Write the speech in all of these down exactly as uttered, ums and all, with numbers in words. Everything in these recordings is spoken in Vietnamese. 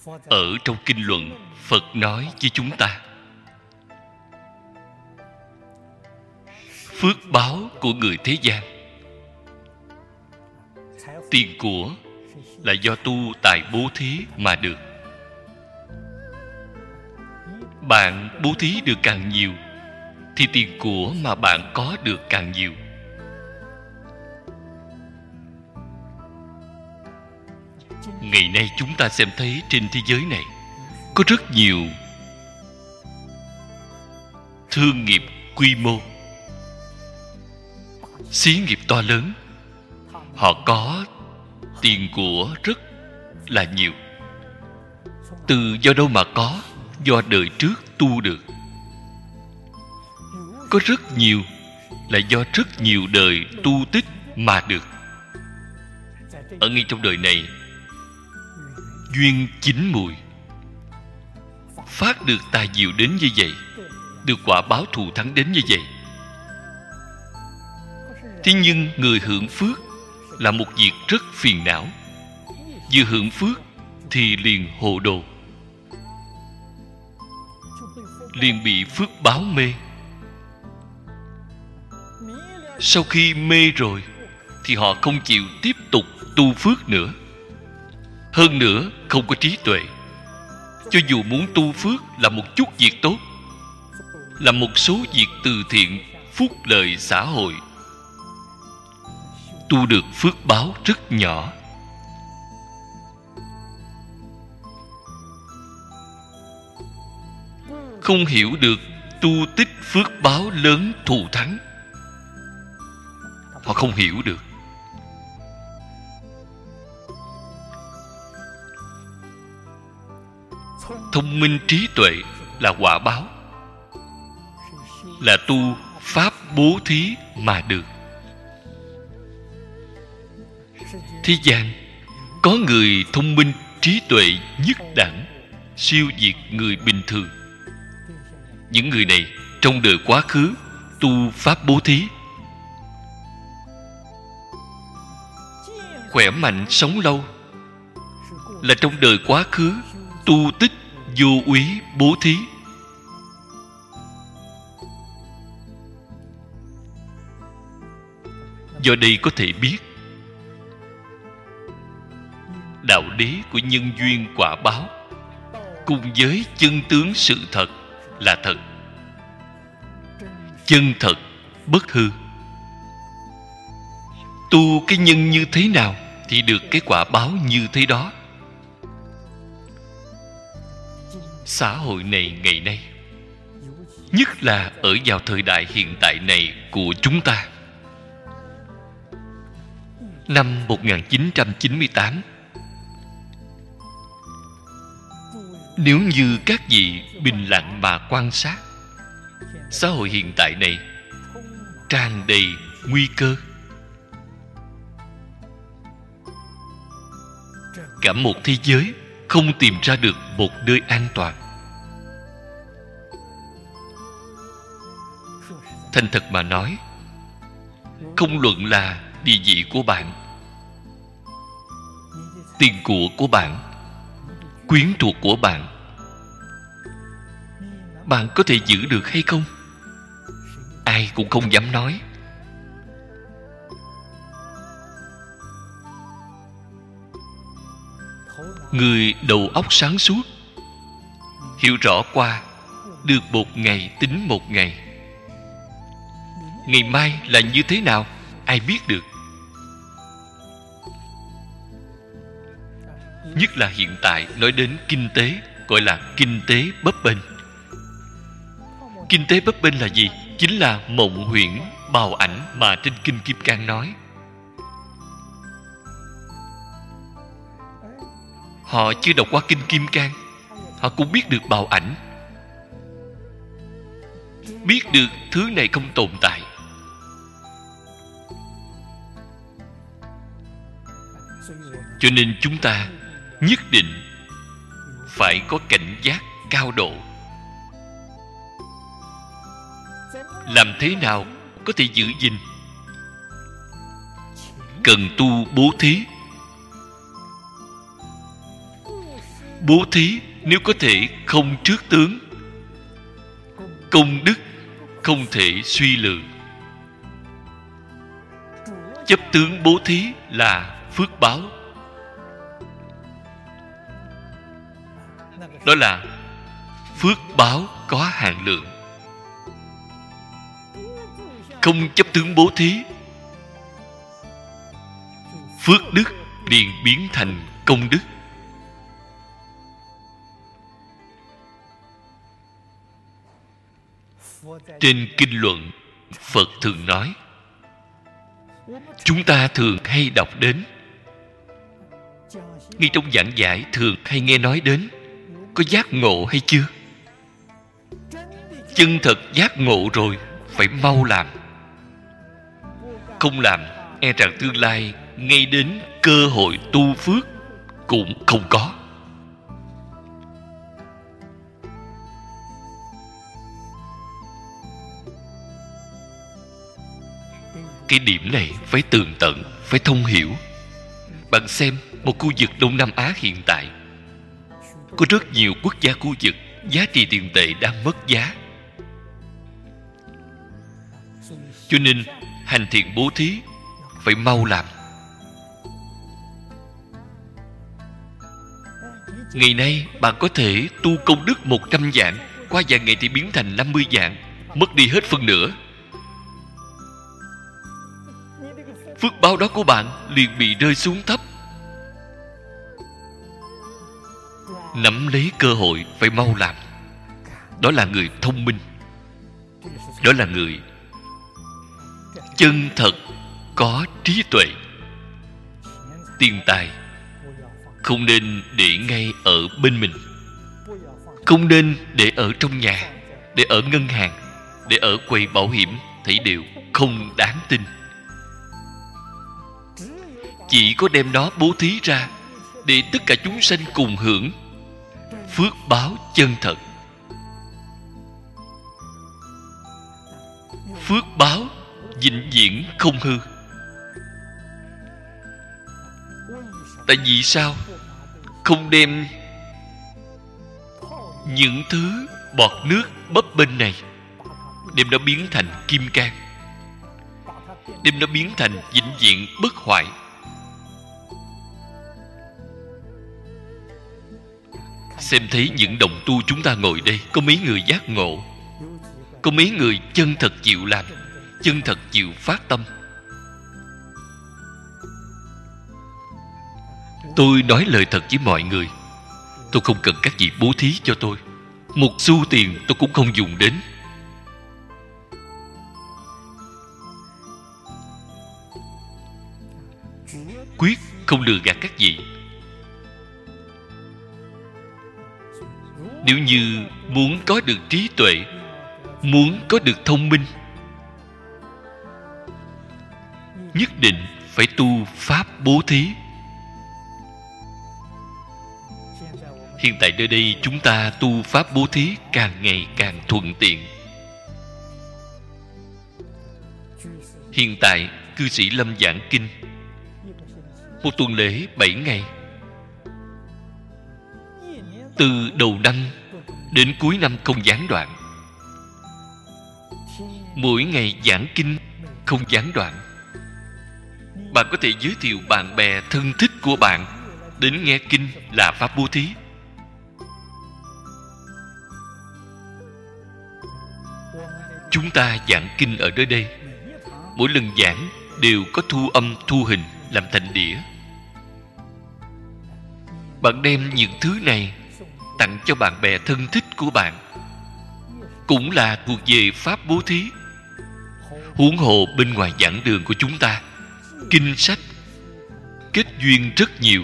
Ở trong kinh luận, Phật nói với chúng ta, phước báo của người thế gian, tiền của là do tu tài bố thí mà được. Bạn bố thí được càng nhiều thì tiền của mà bạn có được càng nhiều. Ngày nay chúng ta xem thấy trên thế giới này có rất nhiều thương nghiệp quy mô, xí nghiệp to lớn. Họ có tiền của rất là nhiều. Từ do đâu mà có? Do đời trước tu được. Có rất nhiều là do rất nhiều đời tu tích mà được. Ở ngay trong đời này, duyên chín mùi, phát được tài diệu đến như vậy, được quả báo thù thắng đến như vậy. Thế nhưng người hưởng phước là một việc rất phiền não. Vừa hưởng phước thì liền hồ đồ, liền bị phước báo mê. Sau khi mê rồi thì họ không chịu tiếp tục tu phước nữa. Hơn nữa không có trí tuệ. Cho dù muốn tu phước là một chút việc tốt, là một số việc từ thiện, phúc lợi xã hội, tu được phước báo rất nhỏ. Không hiểu được tu tích phước báo lớn thù thắng. Họ không hiểu được. Thông minh trí tuệ là quả báo, là tu pháp bố thí mà được. Thế gian có người thông minh trí tuệ nhất đẳng, siêu việt người bình thường. Những người này trong đời quá khứ tu pháp bố thí, khỏe mạnh sống lâu, là trong đời quá khứ tu tích vô úy bố thí. Do đây có thể biết đạo lý của nhân duyên quả báo cùng với chân tướng sự thật là thật, chân thật bất hư. Tu cái nhân như thế nào thì được cái quả báo như thế đó. Xã hội này ngày nay, nhất là ở vào thời đại hiện tại này của chúng ta, năm một nghìn chín trăm chín mươi tám, nếu như các vị bình lặng mà quan sát, xã hội hiện tại này tràn đầy nguy cơ. Cả một thế giới không tìm ra được một nơi an toàn. Thành thật mà nói, không luận là địa vị của bạn, tiền của của bạn, quyến thuộc của bạn, bạn có thể giữ được hay không? Ai cũng không dám nói. Người đầu óc sáng suốt, hiểu rõ qua, được một ngày tính một ngày. Ngày mai là như thế nào, ai biết được. Nhất là hiện tại nói đến kinh tế, gọi là kinh tế bấp bênh. Kinh tế bấp bênh là gì? Chính là mộng huyễn, bào ảnh mà trên Kinh Kim Cang nói. Họ chưa đọc qua Kinh Kim Cang, họ cũng biết được bào ảnh, biết được thứ này không tồn tại. Cho nên chúng ta nhất định phải có cảnh giác cao độ. Làm thế nào có thể giữ gìn? Cần tu bố thí. Bố thí nếu có thể không trước tướng, công đức không thể suy lượng. Chấp tướng bố thí là phước báo. Đó là phước báo có hạn lượng. Không chấp tướng bố thí, phước đức liền biến thành công đức. Trên kinh luận, Phật thường nói, chúng ta thường hay đọc đến, ngay trong giảng giải thường hay nghe nói đến, có giác ngộ hay chưa? Chân thật giác ngộ rồi, phải mau làm. Không làm, e rằng tương lai ngay đến cơ hội tu phước cũng không có. Cái điểm này phải tường tận, phải thông hiểu. Bạn xem một khu vực Đông Nam Á hiện tại, có rất nhiều quốc gia khu vực giá trị tiền tệ đang mất giá. Cho nên hành thiện bố thí phải mau làm. Ngày nay bạn có thể tu công đức một trăm vạn, qua vài ngày thì biến thành năm mươi vạn, mất đi hết phân nửa. Phước báo đó của bạn liền bị rơi xuống thấp. Nắm lấy cơ hội phải mau làm. Đó là người thông minh. Đó là người chân thật có trí tuệ. Tiền tài không nên để ngay ở bên mình, không nên để ở trong nhà, để ở ngân hàng, để ở quầy bảo hiểm, thấy đều không đáng tin. Chỉ có đem nó bố thí ra, để tất cả chúng sanh cùng hưởng phước báo chân thật. Phước báo vĩnh viễn không hư. Tại vì sao không đem những thứ bọt nước bấp bênh này, đem nó biến thành kim cang, đem nó biến thành vĩnh viễn bất hoại? Xem thấy những đồng tu chúng ta ngồi đây, có mấy người giác ngộ, có mấy người chân thật chịu làm, chân thật chịu phát tâm. Tôi nói lời thật với mọi người, tôi không cần các vị bố thí cho tôi. Một xu tiền tôi cũng không dùng đến. Quyết không lừa gạt các vị. Nếu như muốn có được trí tuệ, muốn có được thông minh, nhất định phải tu pháp bố thí. Hiện tại nơi đây chúng ta tu pháp bố thí càng ngày càng thuận tiện. Hiện tại cư sĩ Lâm giảng kinh, một tuần lễ bảy ngày, từ đầu năm đến cuối năm không gián đoạn. Mỗi ngày giảng kinh không gián đoạn. Bạn có thể giới thiệu bạn bè thân thích của bạn đến nghe kinh là pháp bố thí. Chúng ta giảng kinh ở nơi đây, mỗi lần giảng đều có thu âm thu hình làm thành đĩa. Bạn đem những thứ này tặng cho bạn bè thân thích của bạn, cũng là thuộc về pháp bố thí. Huống hồ bên ngoài giảng đường của chúng ta, kinh sách kết duyên rất nhiều.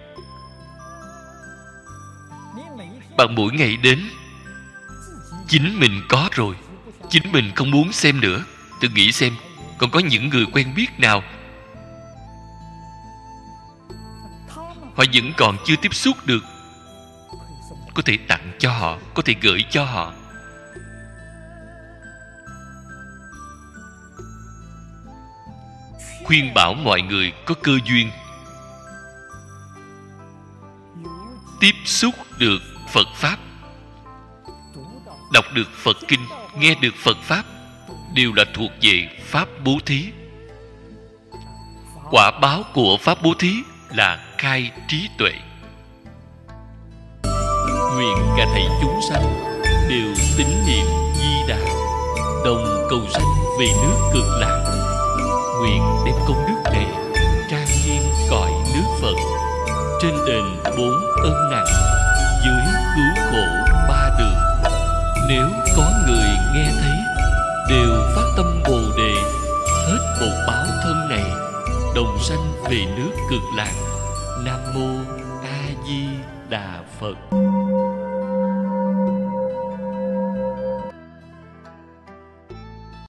Bạn mỗi ngày đến, chính mình có rồi, chính mình không muốn xem nữa. Tự nghĩ xem, còn có những người quen biết nào họ vẫn còn chưa tiếp xúc được, có thể tặng cho họ, có thể gửi cho họ. Khuyên bảo mọi người có cơ duyên, tiếp xúc được Phật Pháp, đọc được Phật Kinh, nghe được Phật Pháp, đều là thuộc về Pháp bố thí. Quả báo của Pháp bố thí là khai trí tuệ. Nguyện cả thảy chúng sanh đều tín niệm Di Đà, đồng cầu sanh về nước Cực Lạc. Nguyện đem công đức này trang nghiêm cõi nước Phật, trên đền bốn ân nặng, dưới cứu khổ ba đường. Nếu có người nghe thấy, đều phát tâm Bồ Đề, hết một báo thân này, đồng sanh về nước Cực Lạc. Nam mô A Di Đà Phật.